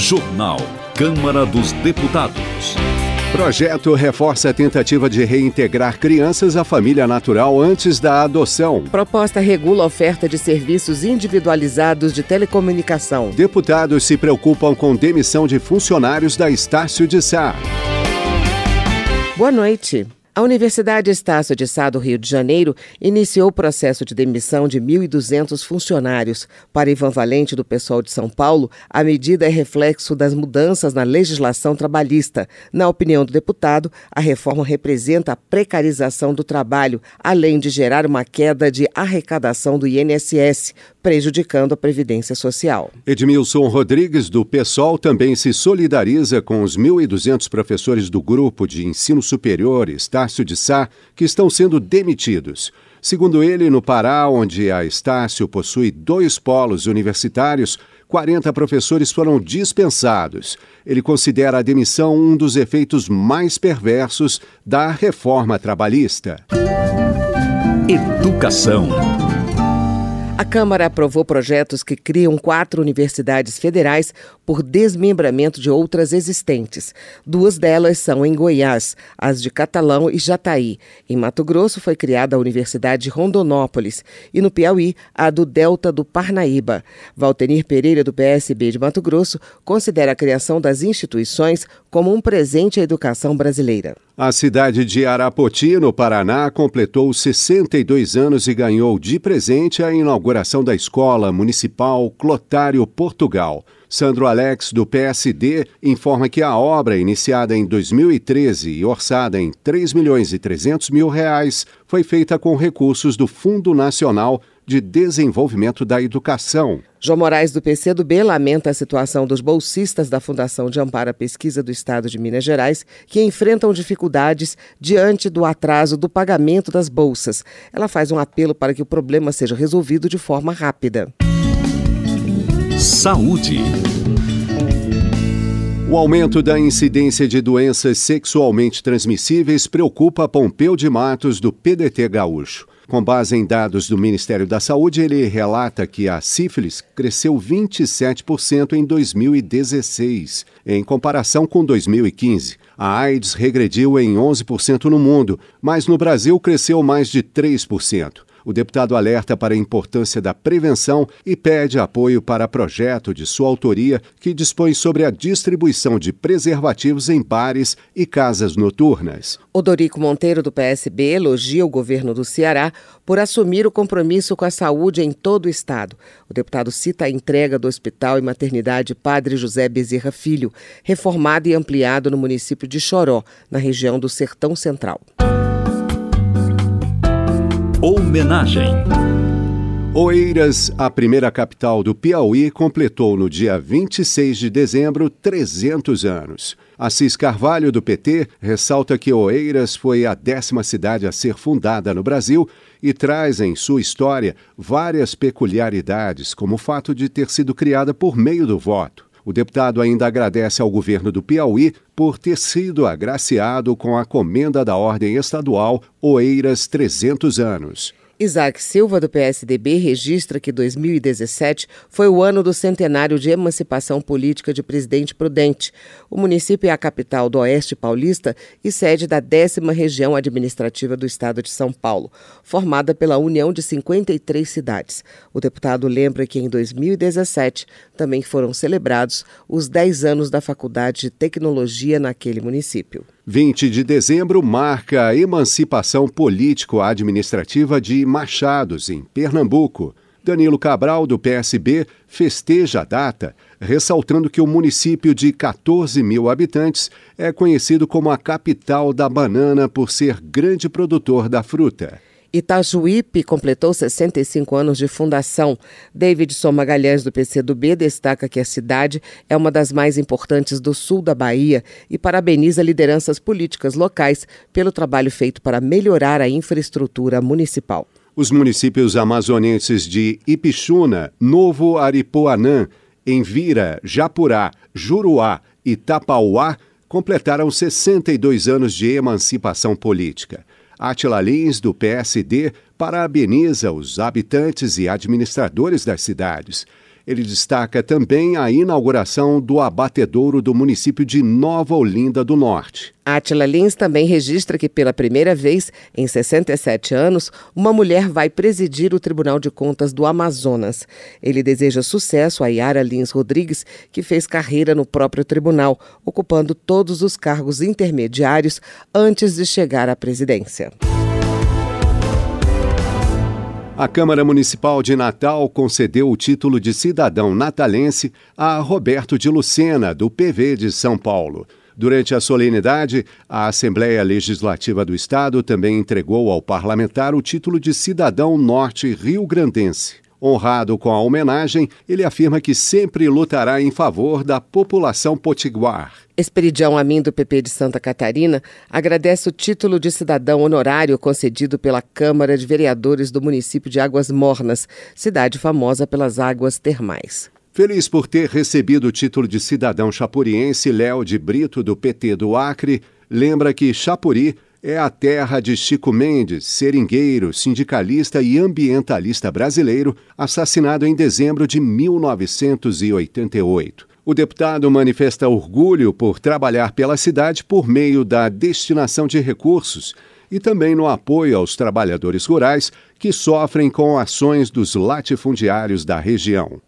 Jornal Câmara dos Deputados. Projeto reforça a tentativa de reintegrar crianças à família natural antes da adoção. Proposta regula a oferta de serviços individualizados de telecomunicação. Deputados se preocupam com demissão de funcionários da Estácio de Sá. Boa noite. A Universidade Estácio de Sá do Rio de Janeiro iniciou o processo de demissão de 1.200 funcionários. Para Ivan Valente, do PSOL de São Paulo, a medida é reflexo das mudanças na legislação trabalhista. Na opinião do deputado, a reforma representa a precarização do trabalho, além de gerar uma queda de arrecadação do INSS, prejudicando a Previdência Social. Edmilson Rodrigues, do PSOL, também se solidariza com os 1.200 professores do Grupo de Ensino Superior Estácio de Sá que estão sendo demitidos. Segundo ele, no Pará, onde a Estácio possui 2 polos universitários, 40 professores foram dispensados. Ele considera a demissão um dos efeitos mais perversos da reforma trabalhista. Educação. A Câmara aprovou projetos que criam 4 universidades federais por desmembramento de outras existentes. 2 delas são em Goiás, as de Catalão e Jataí. Em Mato Grosso foi criada a Universidade de Rondonópolis e no Piauí a do Delta do Parnaíba. Valtenir Pereira, do PSB de Mato Grosso, considera a criação das instituições como um presente à educação brasileira. A cidade de Arapoti, no Paraná, completou 62 anos e ganhou de presente a inauguração da Escola Municipal Clotário Portugal. Sandro Alex, do PSD, informa que a obra, iniciada em 2013 e orçada em R$ 3.300.000, foi feita com recursos do Fundo Nacional de Desenvolvimento da Educação. João Moraes, do PCdoB, lamenta a situação dos bolsistas da Fundação de Amparo à Pesquisa do Estado de Minas Gerais, que enfrentam dificuldades diante do atraso do pagamento das bolsas. Ela faz um apelo para que o problema seja resolvido de forma rápida. Saúde. O aumento da incidência de doenças sexualmente transmissíveis preocupa Pompeu de Matos, do PDT gaúcho. Com base em dados do Ministério da Saúde, ele relata que a sífilis cresceu 27% em 2016, em comparação com 2015. A AIDS regrediu em 11% no mundo, mas no Brasil cresceu mais de 3%. O deputado alerta para a importância da prevenção e pede apoio para projeto de sua autoria que dispõe sobre a distribuição de preservativos em bares e casas noturnas. Odorico Monteiro, do PSB, elogia o governo do Ceará por assumir o compromisso com a saúde em todo o estado. O deputado cita a entrega do Hospital e Maternidade Padre José Bezerra Filho, reformado e ampliado no município de Choró, na região do Sertão Central. Homenagem. Oeiras, a primeira capital do Piauí, completou no dia 26 de dezembro 300 anos. Assis Carvalho, do PT, ressalta que Oeiras foi a 10ª cidade a ser fundada no Brasil e traz em sua história várias peculiaridades, como o fato de ter sido criada por meio do voto. O deputado ainda agradece ao governo do Piauí por ter sido agraciado com a Comenda da Ordem Estadual Oeiras 300 anos. Isaac Silva, do PSDB, registra que 2017 foi o ano do centenário de emancipação política de Presidente Prudente. O município é a capital do Oeste Paulista e sede da 10ª região administrativa do estado de São Paulo, formada pela união de 53 cidades. O deputado lembra que em 2017 também foram celebrados os 10 anos da Faculdade de Tecnologia naquele município. 20 de dezembro marca a emancipação político-administrativa de Machados, em Pernambuco. Danilo Cabral, do PSB, festeja a data, ressaltando que o município de 14 mil habitantes é conhecido como a capital da banana por ser grande produtor da fruta. Itajuípe completou 65 anos de fundação. Davidson Magalhães, do PCdoB, destaca que a cidade é uma das mais importantes do sul da Bahia e parabeniza lideranças políticas locais pelo trabalho feito para melhorar a infraestrutura municipal. Os municípios amazonenses de Ipixuna, Novo Aripuanã, Envira, Japurá, Juruá e Tapauá completaram 62 anos de emancipação política. Átila Lins, do PSD, parabeniza os habitantes e administradores das cidades. Ele destaca também a inauguração do abatedouro do município de Nova Olinda do Norte. Átila Lins também registra que, pela primeira vez em 67 anos, uma mulher vai presidir o Tribunal de Contas do Amazonas. Ele deseja sucesso a Yara Lins Rodrigues, que fez carreira no próprio tribunal, ocupando todos os cargos intermediários antes de chegar à presidência. A Câmara Municipal de Natal concedeu o título de cidadão natalense a Roberto de Lucena, do PV de São Paulo. Durante a solenidade, a Assembleia Legislativa do Estado também entregou ao parlamentar o título de cidadão norte-riograndense. Honrado com a homenagem, ele afirma que sempre lutará em favor da população potiguar. Esperidião Amin, do PP de Santa Catarina, agradece o título de cidadão honorário concedido pela Câmara de Vereadores do município de Águas Mornas, cidade famosa pelas águas termais. Feliz por ter recebido o título de cidadão chapuriense, Léo de Brito, do PT do Acre, lembra que Chapuri é a terra de Chico Mendes, seringueiro, sindicalista e ambientalista brasileiro, assassinado em dezembro de 1988. O deputado manifesta orgulho por trabalhar pela cidade por meio da destinação de recursos e também no apoio aos trabalhadores rurais que sofrem com ações dos latifundiários da região.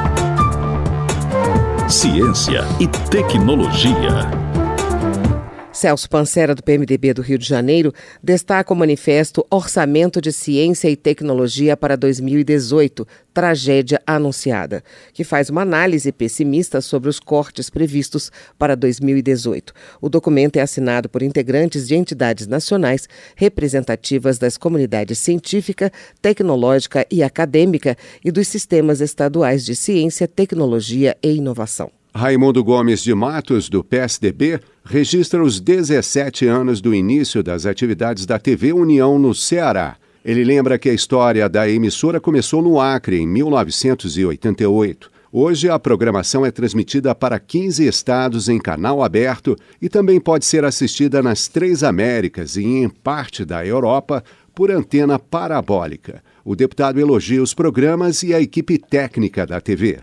Ciência e tecnologia. Celso Pancera, do PMDB do Rio de Janeiro, destaca o manifesto Orçamento de Ciência e Tecnologia para 2018, Tragédia Anunciada, que faz uma análise pessimista sobre os cortes previstos para 2018. O documento é assinado por integrantes de entidades nacionais representativas das comunidades científica, tecnológica e acadêmica e dos sistemas estaduais de ciência, tecnologia e inovação. Raimundo Gomes de Matos, do PSDB, registra os 17 anos do início das atividades da TV União no Ceará. Ele lembra que a história da emissora começou no Acre, em 1988. Hoje, a programação é transmitida para 15 estados em canal aberto e também pode ser assistida nas 3 Américas e em parte da Europa por antena parabólica. O deputado elogia os programas e a equipe técnica da TV.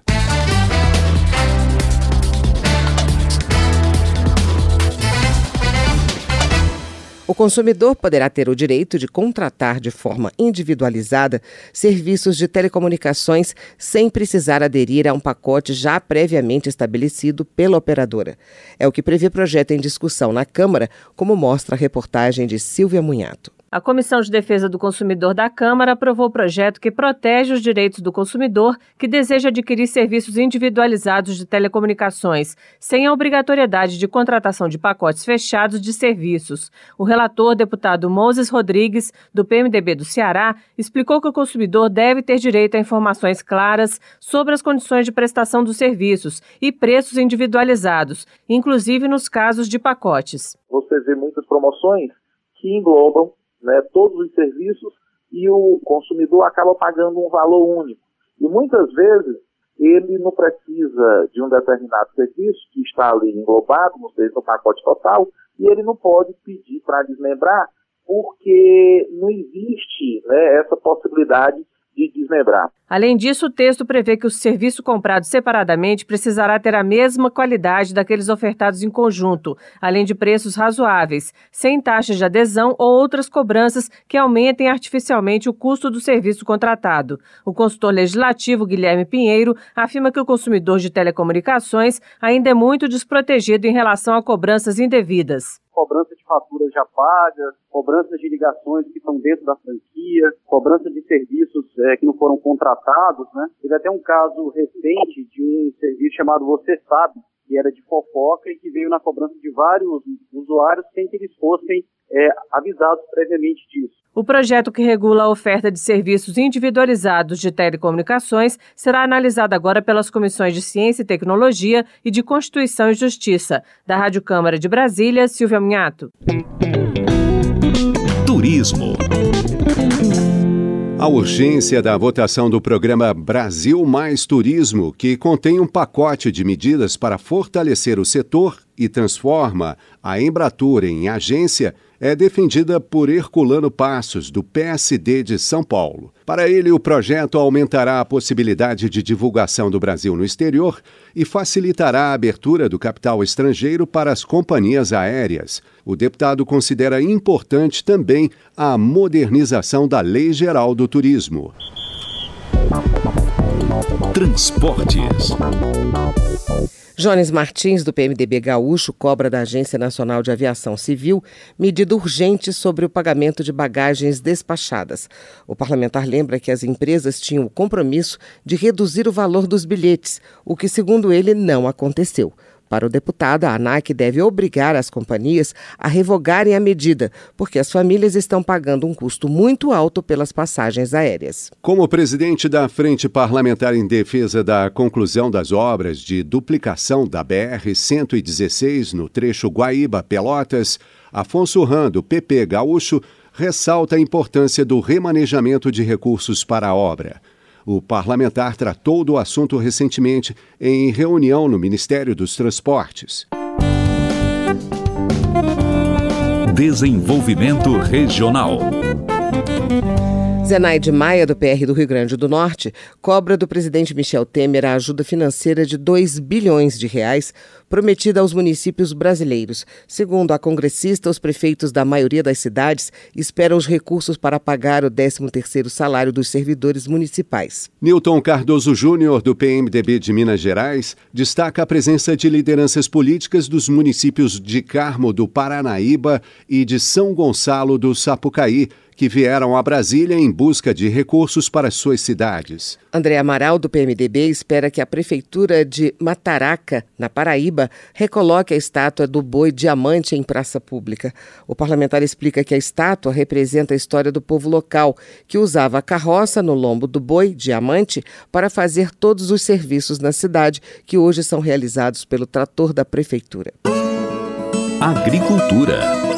O consumidor poderá ter o direito de contratar de forma individualizada serviços de telecomunicações sem precisar aderir a um pacote já previamente estabelecido pela operadora. É o que prevê projeto em discussão na Câmara, como mostra a reportagem de Silvia Munhato. A Comissão de Defesa do Consumidor da Câmara aprovou o projeto que protege os direitos do consumidor que deseja adquirir serviços individualizados de telecomunicações, sem a obrigatoriedade de contratação de pacotes fechados de serviços. O relator, deputado Moses Rodrigues, do PMDB do Ceará, explicou que o consumidor deve ter direito a informações claras sobre as condições de prestação dos serviços e preços individualizados, inclusive nos casos de pacotes. Você vê muitas promoções que englobam todos os serviços e o consumidor acaba pagando um valor único. E muitas vezes ele não precisa de um determinado serviço que está ali englobado no pacote total e ele não pode pedir para desmembrar porque não existe essa possibilidade de desmembrar. Além disso, o texto prevê que o serviço comprado separadamente precisará ter a mesma qualidade daqueles ofertados em conjunto, além de preços razoáveis, sem taxas de adesão ou outras cobranças que aumentem artificialmente o custo do serviço contratado. O consultor legislativo Guilherme Pinheiro afirma que o consumidor de telecomunicações ainda é muito desprotegido em relação a cobranças indevidas. Cobrança de faturas já pagas, cobrança de ligações que estão dentro da franquia, cobrança de serviços que não foram contratados, Teve até um caso recente de um serviço chamado Você Sabe, que era de fofoca e que veio na cobrança de vários usuários sem que eles fossem avisados previamente disso. O projeto que regula a oferta de serviços individualizados de telecomunicações será analisado agora pelas Comissões de Ciência e Tecnologia e de Constituição e Justiça. Da Rádio Câmara de Brasília, Silvia Munhato. Turismo. A urgência da votação do programa Brasil Mais Turismo, que contém um pacote de medidas para fortalecer o setor e transforma a Embratur em agência, é defendida por Herculano Passos, do PSD de São Paulo. Para ele, o projeto aumentará a possibilidade de divulgação do Brasil no exterior e facilitará a abertura do capital estrangeiro para as companhias aéreas. O deputado considera importante também a modernização da Lei Geral do Turismo. Transportes. Jones Martins, do PMDB gaúcho, cobra da Agência Nacional de Aviação Civil medida urgente sobre o pagamento de bagagens despachadas. O parlamentar lembra que as empresas tinham o compromisso de reduzir o valor dos bilhetes, o que, segundo ele, não aconteceu. Para o deputado, a ANAC deve obrigar as companhias a revogarem a medida, porque as famílias estão pagando um custo muito alto pelas passagens aéreas. Como presidente da Frente Parlamentar em Defesa da conclusão das obras de duplicação da BR-116 no trecho Guaíba-Pelotas, Afonso Ram, do PP gaúcho, ressalta a importância do remanejamento de recursos para a obra. O parlamentar tratou do assunto recentemente em reunião no Ministério dos Transportes. Desenvolvimento regional. Zenaide Maia, do PR do Rio Grande do Norte, cobra do presidente Michel Temer a ajuda financeira de R$2 bilhões prometida aos municípios brasileiros. Segundo a congressista, os prefeitos da maioria das cidades esperam os recursos para pagar o 13º salário dos servidores municipais. Newton Cardoso Júnior, do PMDB de Minas Gerais, destaca a presença de lideranças políticas dos municípios de Carmo do Paranaíba e de São Gonçalo do Sapucaí, que vieram a Brasília em busca de recursos para suas cidades. André Amaral, do PMDB, espera que a Prefeitura de Mataraca, na Paraíba, recoloque a estátua do boi diamante em praça pública. O parlamentar explica que a estátua representa a história do povo local, que usava a carroça no lombo do boi diamante para fazer todos os serviços na cidade, que hoje são realizados pelo trator da Prefeitura. Agricultura.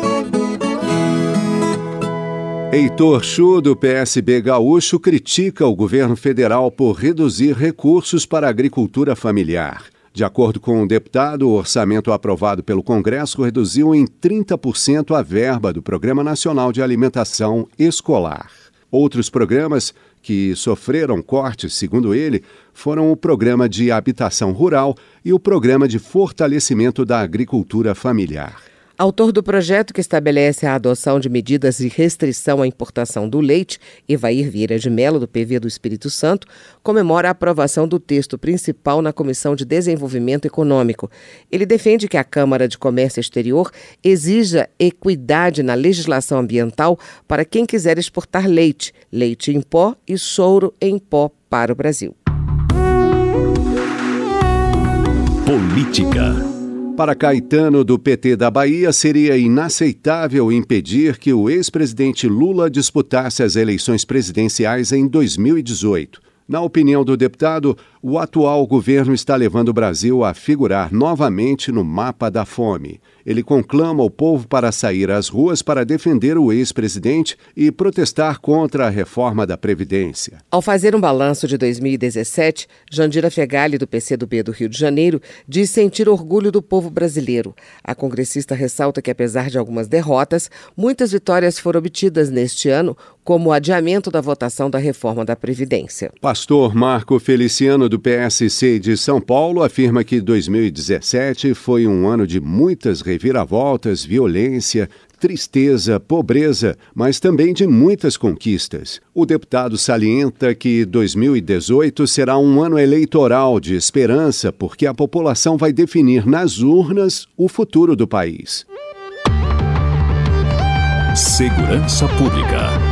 Heitor Chu, do PSB gaúcho, critica o governo federal por reduzir recursos para a agricultura familiar. De acordo com o deputado, o orçamento aprovado pelo Congresso reduziu em 30% a verba do Programa Nacional de Alimentação Escolar. Outros programas que sofreram cortes, segundo ele, foram o Programa de Habitação Rural e o Programa de Fortalecimento da Agricultura Familiar. Autor do projeto que estabelece a adoção de medidas de restrição à importação do leite, Evair Vieira de Mello, do PV do Espírito Santo, comemora a aprovação do texto principal na Comissão de Desenvolvimento Econômico. Ele defende que a Câmara de Comércio Exterior exija equidade na legislação ambiental para quem quiser exportar leite, leite em pó e soro em pó para o Brasil. Política. Para Caetano, do PT da Bahia, seria inaceitável impedir que o ex-presidente Lula disputasse as eleições presidenciais em 2018. Na opinião do deputado, o atual governo está levando o Brasil a figurar novamente no mapa da fome. Ele conclama o povo para sair às ruas para defender o ex-presidente e protestar contra a reforma da Previdência. Ao fazer um balanço de 2017, Jandira Fegali, do PCdoB do Rio de Janeiro, diz sentir orgulho do povo brasileiro. A congressista ressalta que, apesar de algumas derrotas, muitas vitórias foram obtidas neste ano, como o adiamento da votação da reforma da Previdência. Pastor Marco Feliciano, do PSC de São Paulo, afirma que 2017 foi um ano de muitas reviravoltas, violência, tristeza, pobreza, mas também de muitas conquistas. O deputado salienta que 2018 será um ano eleitoral de esperança, porque a população vai definir nas urnas o futuro do país. Segurança Pública.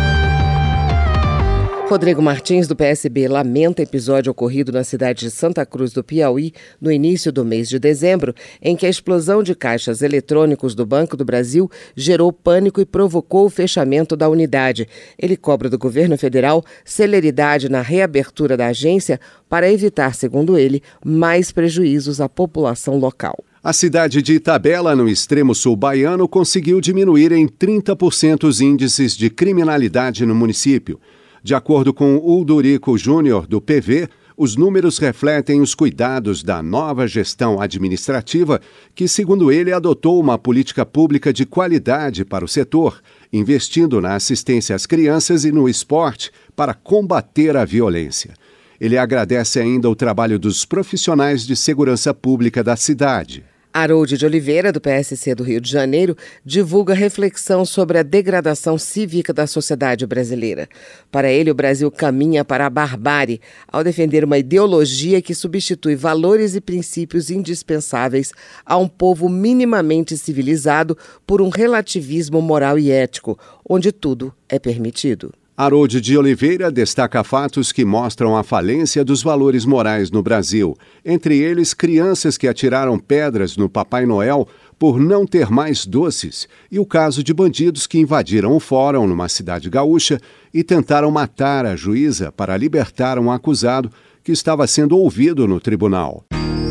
Rodrigo Martins, do PSB, lamenta episódio ocorrido na cidade de Santa Cruz do Piauí no início do mês de dezembro, em que a explosão de caixas eletrônicos do Banco do Brasil gerou pânico e provocou o fechamento da unidade. Ele cobra do governo federal celeridade na reabertura da agência para evitar, segundo ele, mais prejuízos à população local. A cidade de Itabela, no extremo sul baiano, conseguiu diminuir em 30% os índices de criminalidade no município. De acordo com Uldurico Júnior, do PV, Os números refletem os cuidados da nova gestão administrativa que, segundo ele, adotou uma política pública de qualidade para o setor, investindo na assistência às crianças e no esporte para combater a violência. Ele agradece ainda o trabalho dos profissionais de segurança pública da cidade. Harold de Oliveira, do PSC do Rio de Janeiro, divulga reflexão sobre a degradação cívica da sociedade brasileira. Para ele, o Brasil caminha para a barbárie ao defender uma ideologia que substitui valores e princípios indispensáveis a um povo minimamente civilizado por um relativismo moral e ético, onde tudo é permitido. Harold de Oliveira destaca fatos que mostram a falência dos valores morais no Brasil, entre eles crianças que atiraram pedras no Papai Noel por não ter mais doces e o caso de bandidos que invadiram o fórum numa cidade gaúcha e tentaram matar a juíza para libertar um acusado que estava sendo ouvido no tribunal.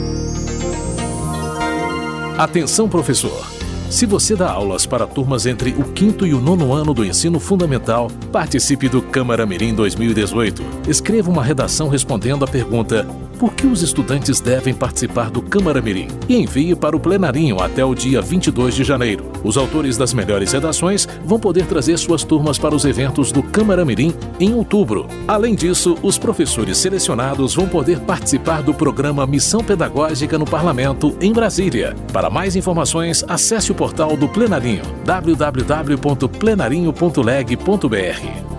Atenção, professor! Se você dá aulas para turmas entre o 5º e o 9º ano do ensino fundamental, participe do Câmara Mirim 2018. Escreva uma redação respondendo à pergunta: por que os estudantes devem participar do Câmara Mirim? E envie para o plenarinho até o dia 22 de janeiro. Os autores das melhores redações vão poder trazer suas turmas para os eventos do Câmara Mirim em outubro. Além disso, os professores selecionados vão poder participar do programa Missão Pedagógica no Parlamento, em Brasília. Para mais informações, acesse o portal do Plenarinho, www.plenarinho.leg.br.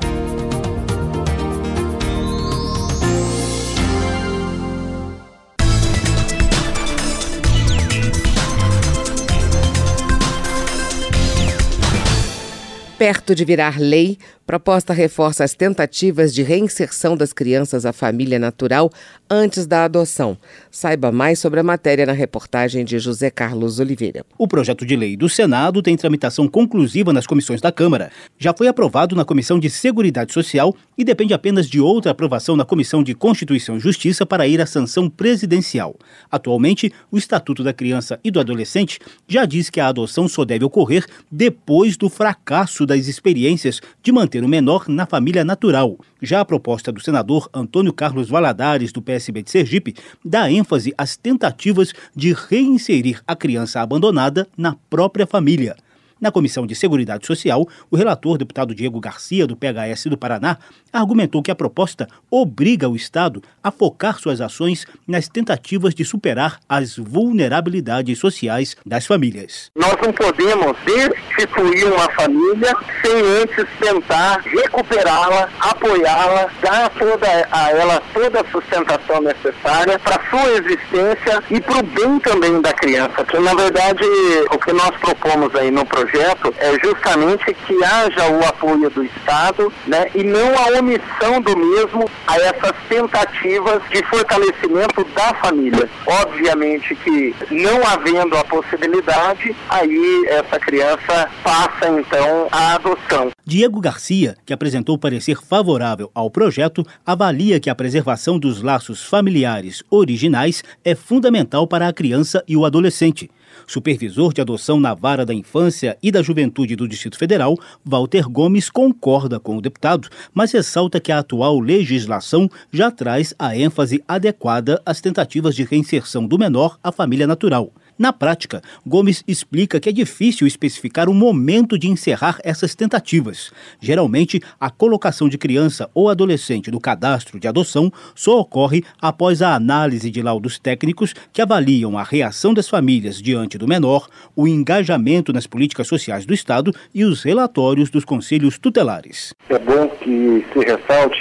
Perto de virar lei, proposta reforça as tentativas de reinserção das crianças à família natural antes da adoção. Saiba mais sobre a matéria na reportagem de José Carlos Oliveira. O projeto de lei do Senado tem tramitação conclusiva nas comissões da Câmara. Já foi aprovado na Comissão de Seguridade Social e depende apenas de outra aprovação na Comissão de Constituição e Justiça para ir à sanção presidencial. Atualmente, o Estatuto da Criança e do Adolescente já diz que a adoção só deve ocorrer depois do fracasso das experiências de manter o menor na família natural. Já a proposta do senador Antônio Carlos Valadares, do PSB de Sergipe, dá ênfase às tentativas de reinserir a criança abandonada na própria família. Na Comissão de Seguridade Social, o relator, deputado Diego Garcia, do PHS do Paraná, argumentou que a proposta obriga o Estado a focar suas ações nas tentativas de superar as vulnerabilidades sociais das famílias. Nós não podemos destituir uma família sem antes tentar recuperá-la, apoiá-la, dar a ela toda a sustentação necessária para a sua existência e para o bem também da criança. Que, na verdade, o que nós propomos aí no projeto é justamente que haja o apoio do Estado, né, e não a omissão do mesmo a essas tentativas de fortalecimento da família. Obviamente que, não havendo a possibilidade, aí essa criança passa então à adoção. Diego Garcia, que apresentou parecer favorável ao projeto, avalia que a preservação dos laços familiares originais é fundamental para a criança e o adolescente. Supervisor de adoção na Vara da Infância e da Juventude do Distrito Federal, Walter Gomes concorda com o deputado, mas ressalta que a atual legislação já traz a ênfase adequada às tentativas de reinserção do menor à família natural. Na prática, Gomes explica que é difícil especificar o momento de encerrar essas tentativas. Geralmente, a colocação de criança ou adolescente no cadastro de adoção só ocorre após a análise de laudos técnicos que avaliam a reação das famílias diante do menor, o engajamento nas políticas sociais do Estado e os relatórios dos conselhos tutelares. É bom que se ressalte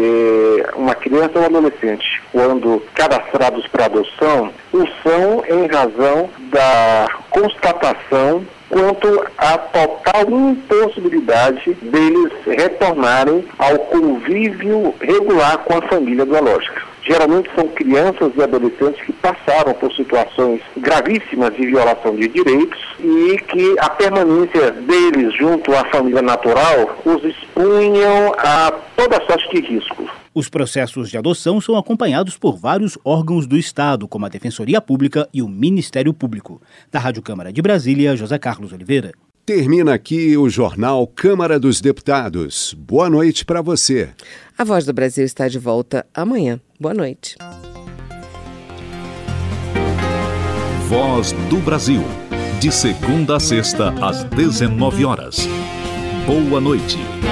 que uma criança ou um adolescente, quando cadastrados para adoção, o são em razão da constatação quanto à total impossibilidade deles retornarem ao convívio regular com a família biológica. Geralmente são crianças e adolescentes que passaram por situações gravíssimas de violação de direitos e que a permanência deles junto à família natural os expunham a toda sorte de riscos. Os processos de adoção são acompanhados por vários órgãos do Estado, como a Defensoria Pública e o Ministério Público. Da Rádio Câmara de Brasília, José Carlos Oliveira. Termina aqui o Jornal Câmara dos Deputados. Boa noite para você. A Voz do Brasil está de volta amanhã. Boa noite. Voz do Brasil. De segunda a sexta, às 19 horas. Boa noite.